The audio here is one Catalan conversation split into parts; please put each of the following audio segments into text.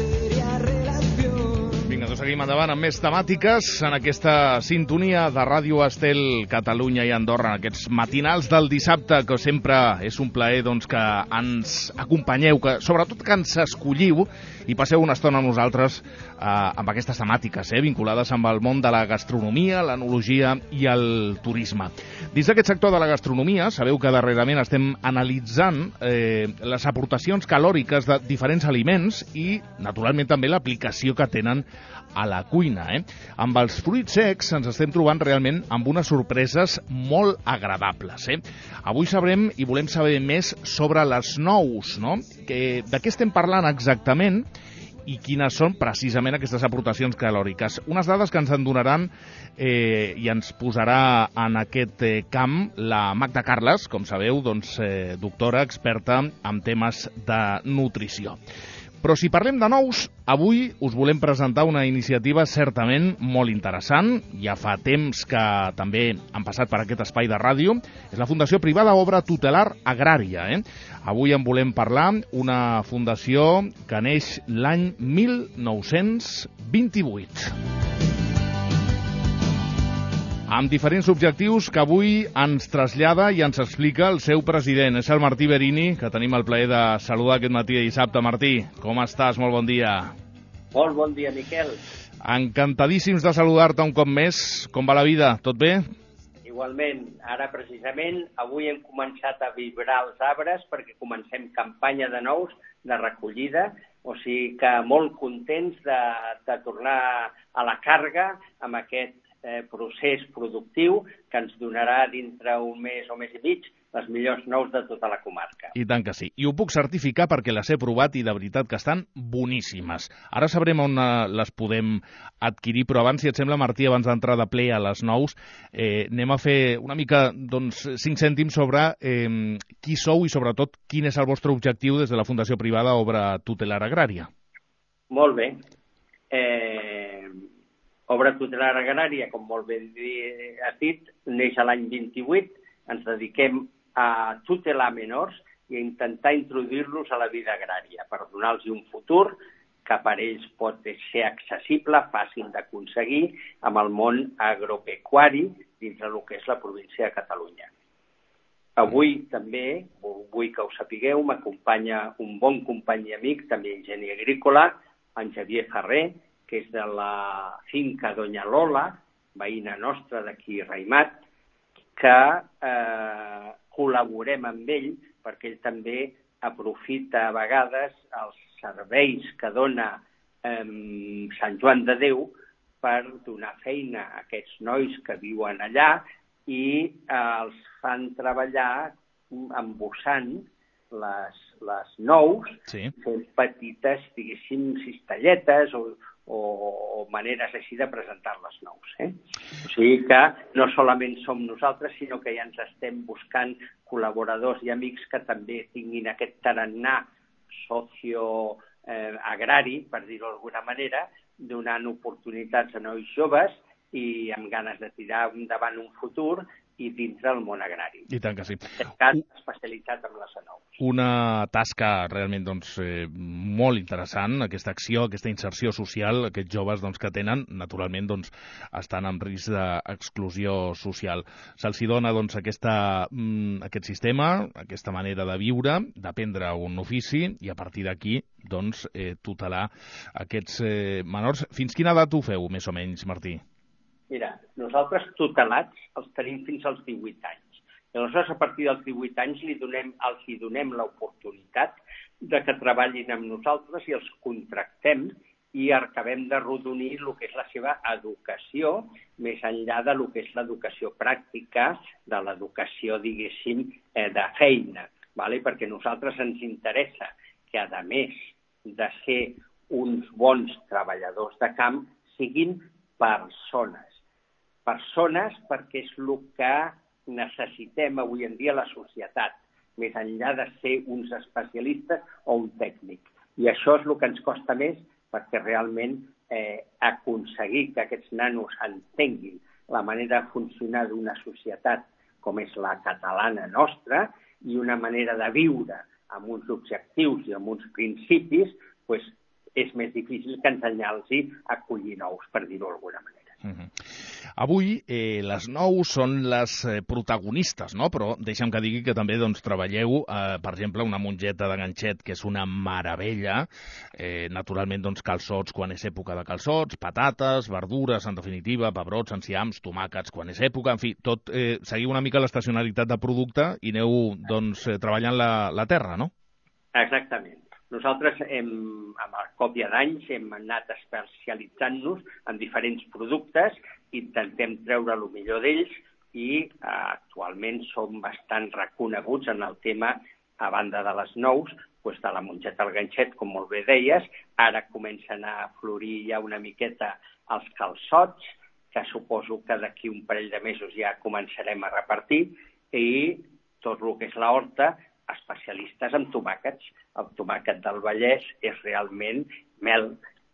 Vinga, doncs seguim endavant amb més temàtiques en aquesta sintonia de Ràdio Estel, Catalunya i Andorra, en aquests matinals del dissabte, que sempre és un plaer doncs, que ens acompanyeu, que sobretot que ens escolliu i passeu una estona amb nosaltres amb aquestes temàtiques vinculades amb el món de la gastronomia, l'enologia i el turisme. Dins d'aquest sector de la gastronomia, sabeu que darrerament estem analitzant les aportacions calòriques de diferents aliments i, naturalment, també l'aplicació que tenen a la cuina. Amb els fruits secs ens estem trobant realment amb unes sorpreses molt agradables. Avui sabrem i volem saber més sobre les nous, no? De què estem parlant exactament i quines són precisament aquestes aportacions calòriques. Unes dades que ens en donaran i ens posarà en aquest camp la Magda Carles, com sabeu, doncs, doctora experta en temes de nutrició. Però si parlem de nous, avui us volem presentar una iniciativa certament molt interessant. Ja fa temps que també han passat per aquest espai de ràdio. És la Fundació Privada Obra Tutelar Agrària. Avui en volem parlar, una fundació que neix l'any 1928. Amb diferents objectius que avui ens trasllada i ens explica el seu president. És el Martí Berini, que tenim el plaer de saludar aquest matí de dissabte. Martí, com estàs? Molt bon dia. Molt bon dia, Miquel. Encantadíssims de saludar-te un cop més. Com va la vida? Tot bé? Igualment. Ara, precisament, avui hem començat a vibrar els arbres perquè comencem campanya de nous, de recollida, o sigui que molt contents de tornar a la càrrega amb aquest procés productiu que ens donarà dintre un mes o mes i mig les millors nous de tota la comarca. I tant que sí. I ho puc certificar perquè les he provat i de veritat que estan boníssimes. Ara sabrem on les podem adquirir, però abans, si et sembla, Martí, abans d'entrar de ple a les nous, anem a fer una mica, doncs, 5 cèntims sobre qui sou i, sobretot, quin és el vostre objectiu des de la Fundació Privada Obra Tutelar Agrària. Molt bé. Obra Tutelar Agrària, com molt bé has dit, neix a l'any 28. Ens dediquem a tutelar menors i a intentar introduir-los a la vida agrària per donar-los un futur que per ells pot ser accessible, fàcil d'aconseguir amb el món agropecuari dins del que és la província de Catalunya. Avui també, vull que ho sapigueu, m'acompanya un bon company i amic, també enginyer agrícola, en Xavier Ferrer, que és de la finca Doña Lola, veïna nostra d'aquí Raimat, que col·laborem amb ell perquè ell també aprofita a vegades els serveis que dona Sant Joan de Déu per donar feina a aquests nois que viuen allà i els fan treballar embossant les nous, fent petites, diguéssim, cistelletes o maneres així de presentar les nous. O sigui que no solament som nosaltres, sinó que ja ens estem buscant col·laboradors i amics que també tinguin aquest tarannà socioagrari, per dir-ho d'alguna manera, donant oportunitats a nois joves i amb ganes de tirar endavant un futur i dintre del món agrari. I tant que sí. Especialitzat en les nous. Una tasca realment molt interessant, aquesta acció, aquesta inserció social, aquests joves que tenen, naturalment, estan en risc d'exclusió social. Se'ls dona aquest sistema, aquesta manera de viure, d'aprendre un ofici i a partir d'aquí tutelar aquests menors. Fins quina edat ho feu, més o menys, Martí? Mira, nosaltres tutelats els tenim fins als 18 anys. I aleshores, a partir dels 18 anys, els donem l'oportunitat de que treballin amb nosaltres i els contractem i acabem de rodonir el que és la seva educació, més enllà del que és l'educació pràctica, de l'educació, diguéssim, de feina. Perquè a nosaltres ens interessa que, a més de ser uns bons treballadors de camp, siguin persones. Persones perquè és el que necessitem avui en dia a la societat, més enllà de ser uns especialistes o un tècnic. I això és el que ens costa més perquè realment aconseguir que aquests nanos entenguin la manera de funcionar d'una societat com és la catalana nostra i una manera de viure amb uns objectius i amb uns principis, és més difícil que ensenyar-los a collir nous, per dir-ho d'alguna manera. Avui les nous són les protagonistes, no? Però deixa'm que digui que també treballeu, per exemple, una mongeta de ganxet, que és una meravella, naturalment calçots quan és època de calçots, patates, verdures, en definitiva, pebrots, enciams, tomàquets quan és època, en fi, tot seguiu una mica l'estacionalitat de producte i aneu treballant la terra, no? Exactament. Nosaltres, amb el còpia d'anys, hem anat especialitzant-nos en diferents productes, intentem treure el millor d'ells i actualment som bastant reconeguts en el tema, a banda de les nous, de la mongeta al ganxet, com molt bé deies. Ara comencen a florir ja una miqueta els calçots, que suposo que d'aquí un parell de mesos ja començarem a repartir, i tot el que és l'horta, especialistes en tomàquets. El tomàquet del Vallès és realment mel.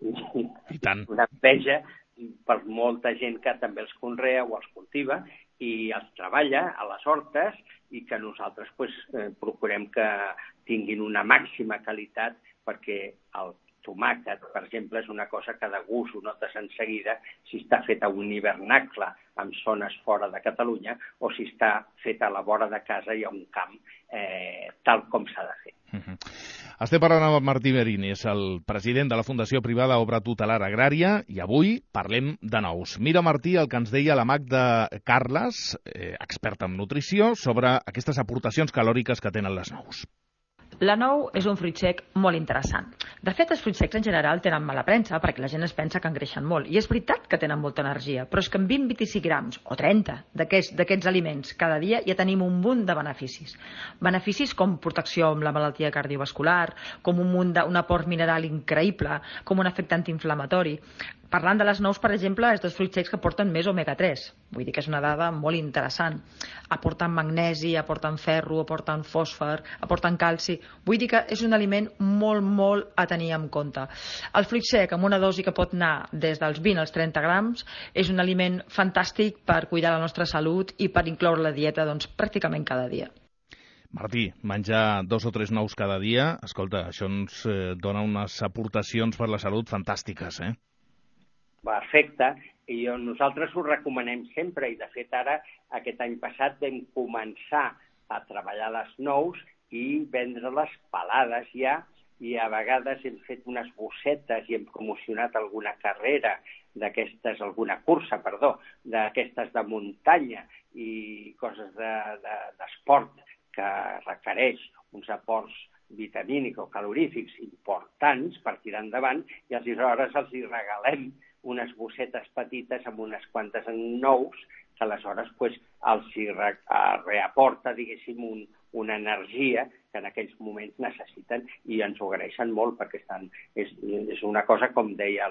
I tant. Una enveja per molta gent que també els conrea o els cultiva i els treballa a les hortes i que nosaltres procurem que tinguin una màxima qualitat, perquè el tomàquet, per exemple, és una cosa que de gust ho notes en seguida si està fet a un hivernacle en zones fora de Catalunya o si està fet a la vora de casa i a un camp tal com s'ha de fer. Estem parlant amb Martí Merini, és el president de la Fundació Privada Obra Tutelar Agrària, i avui parlem de nous. Mira, Martí, el que ens deia la Magda Carles, experta en nutrició, sobre aquestes aportacions calòriques que tenen les nous. La nou és un fruit sec molt interessant. De fet, els fruits secs en general tenen mala premsa perquè la gent es pensa que engreixen molt. I és veritat que tenen molta energia, però és que amb 20-25 grams o 30 d'aquests aliments cada dia ja tenim un munt de beneficis. Beneficis com protecció amb la malaltia cardiovascular, com un aport mineral increïble, com un efecte antiinflamatori. Parlant de les nous, per exemple, és dels fruits secs que porten més omega-3. Vull dir que és una dada molt interessant. Aporten magnesi, aporten ferro, aporten fòsfor, aporten calci. Vull dir que és un aliment molt, molt a tenir en compte. El fruit sec, amb una dosi que pot anar des dels 20 als 30 grams, és un aliment fantàstic per cuidar la nostra salut i per incloure la dieta pràcticament cada dia. Martí, menjar 2 o 3 nous cada dia, escolta, això ens dona unes aportacions per la salut fantàstiques, Perfecte, i nosaltres ho recomanem sempre, i de fet ara, aquest any passat, vam començar a treballar les nous i vendre-les pelades ja, i a vegades hem fet unes bossetes i hem promocionat alguna carrera d'aquestes, alguna cursa, d'aquestes de muntanya i coses d'esport que requereix uns aports vitamínics o calorífics importants per tirar endavant, i aleshores els hi regalem unes bossetes petites amb unes quantes nous, que aleshores els hi reaporta, diguéssim, una energia que en aquells moments necessiten, i ens ho agraeixen molt, perquè és una cosa, com deia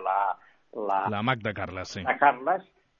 la Magda Carles, sí. La Carles,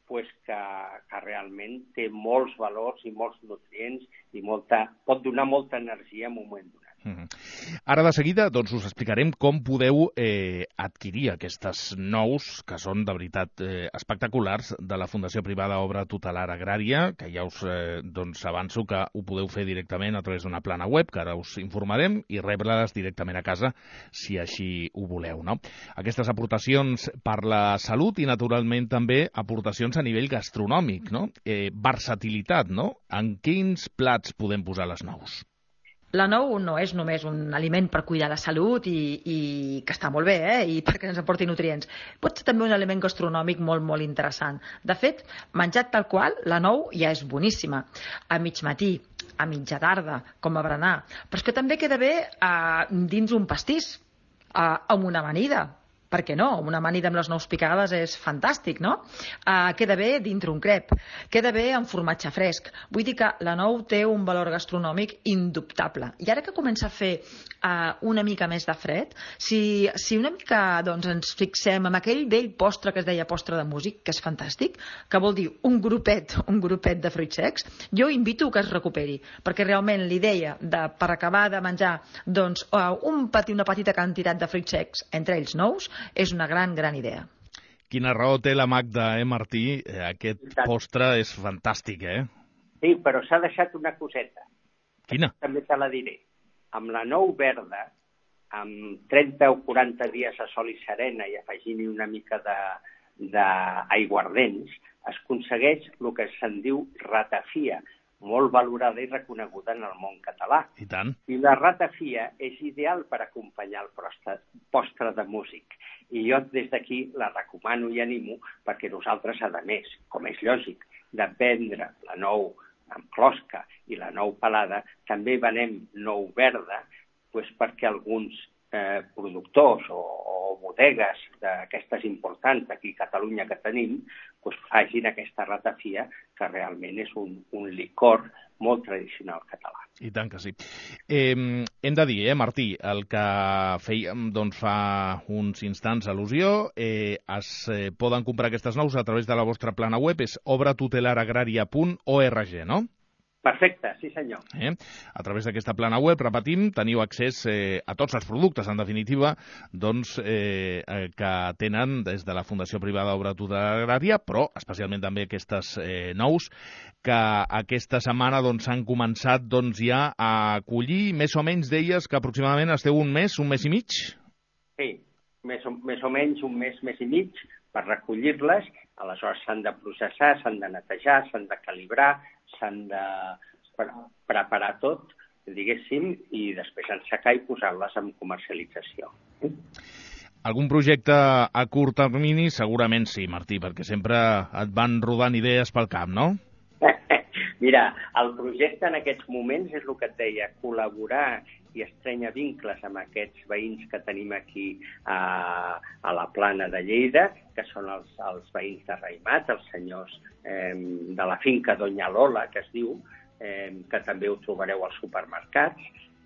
que realment té molts valors i molts nutrients i pot donar molta energia en un moment donat. Ara de seguida us explicarem com podeu adquirir aquestes nous, que són de veritat espectaculars, de la Fundació Privada Obra Tutelar Agrària, que ja us avanço que ho podeu fer directament a través d'una plana web, que ara us informarem, i rebre-les directament a casa, si així ho voleu, no? Aquestes aportacions per la salut i, naturalment, també aportacions a nivell gastronòmic, no? Versatilitat, no? En quins plats podem posar les nous? La nou no és només un aliment per cuidar la salut i que està molt bé, i perquè ens aporti nutrients. Pot ser també un aliment gastronòmic molt, molt interessant. De fet, menjat tal qual, la nou ja és boníssima. A mig matí, a mitja tarda, com a berenar. Però és que també queda bé dins un pastís, amb una amanida. Per què no? Una amanida amb les nous picades és fantàstic, no? Queda bé dintre un crep, queda bé amb formatge fresc. Vull dir que la nou té un valor gastronòmic indubtable. I ara que comença a fer una mica més de fred, si una mica ens fixem en aquell vell postre que es deia postre de músic, que és fantàstic, que vol dir un grupet de fruits secs, jo invito que es recuperi, perquè realment l'idea per acabar de menjar una petita quantitat de fruits secs, entre ells nous, és una gran, gran idea. Quina raó té la Magda, Martí? Aquest postre és fantàstic, Sí, però s'ha deixat una coseta. Quina? També te la diré. Amb la nou verda amb 30 o 40 dies a sol i serena i afegint-hi una mica d'aiguardents, es aconsegueix el que se'n diu ratafia, molt valorada i reconeguda en el món català. I tant. I la ratafia és ideal per acompanyar el postre de músic. I jo des d'aquí la recomano i animo perquè nosaltres, a més, com és lògic, de vendre la nou amb closca i la nou pelada, també venem nou verda perquè alguns productors o bodegues d'aquestes importants d'aquí a Catalunya que tenim facin aquesta ratafia, que realment és un licor molt tradicional català. I tant que sí. Hem de dir, Martí, el que fèiem fa uns instants al·lusió, es poden comprar aquestes nous a través de la vostra plana web, és obratutelaраgraria.org, no? Perfecte, sí senyor. A través d'aquesta plana web, repetim, teniu accés a tots els productes, en definitiva, que tenen des de la Fundació Privada Obra Tutelar Agrària, però especialment també aquestes nous, que aquesta setmana han començat ja a acollir, més o menys deies que aproximadament esteu un mes i mig? Sí, més o menys un mes i mig per recollir-les, aleshores s'han de processar, s'han de netejar, s'han de calibrar, s'han de preparar tot, diguéssim, i després ensecar i posar-les en comercialització. Algun projecte a curt termini? Segurament sí, Martí, perquè sempre et van rodant idees pel cap, no? Mira, el projecte en aquests moments és el que et deia, col·laborar i estrènyer vincles amb aquests veïns que tenim aquí a la Plana de Lleida, que són els veïns de Raimat, els senyors de la finca Doña Lola, que es diu, que també ho trobareu als supermercats,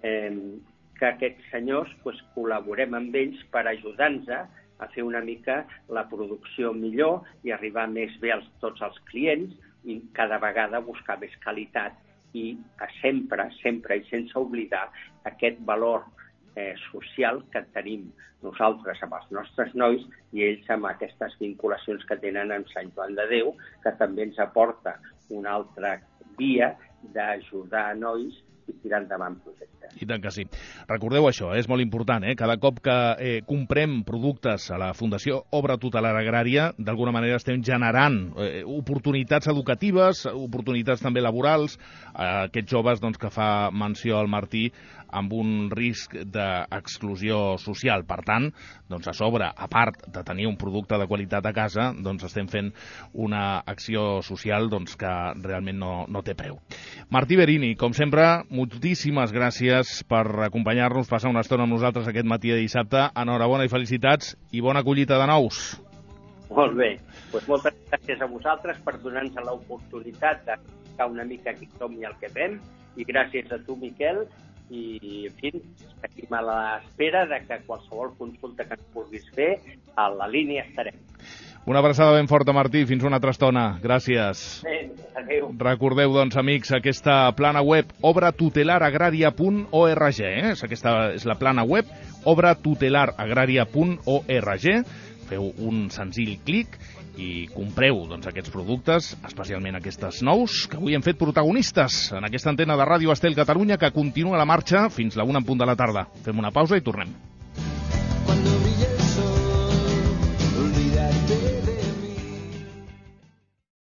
que aquests senyors col·laborem amb ells per ajudar-nos a fer una mica la producció millor i arribar més bé a tots els clients i cada vegada buscar més qualitat i sempre i sense oblidar aquest valor social que tenim nosaltres amb els nostres nois i ells amb aquestes vinculacions que tenen amb Sant Joan de Déu, que també ens aporta una altra via d'ajudar nois i tirar endavant projectes. I tant que sí. Recordeu això, és molt important, cada cop que comprem productes a la Fundació Obra Tutelar Agrària, d'alguna manera estem generant oportunitats educatives, oportunitats també laborals, aquests joves que fa menció al Martí amb un risc d'exclusió social. Per tant, a sobre, a part de tenir un producte de qualitat a casa, estem fent una acció social que realment no té preu. Martí Berini, com sempre, moltíssimes gràcies per acompanyar-nos, passar una estona amb nosaltres aquest matí de dissabte. Enhorabona i felicitats i bona collita de nous. Molt bé. Moltes gràcies a vosaltres per donar-nos l'oportunitat de ficar una mica qui som i el que fem, i gràcies a tu, Miquel, i, en fi, estem a l'espera que qualsevol consulta que ens vulguis fer, a la línia estarem. Una abraçada ben forta, Martí. Fins una altra estona. Gràcies. Adéu. Recordeu, amics, aquesta plana web obratutelaраgraria.org. Aquesta és la plana web obratutelaраgraria.org. Feu un senzill clic i compreu aquests productes, especialment aquestes nous, que avui hem fet protagonistes en aquesta antena de Ràdio Estel Catalunya, que continua la marxa fins la 1 en punt de la tarda. Fem una pausa i tornem.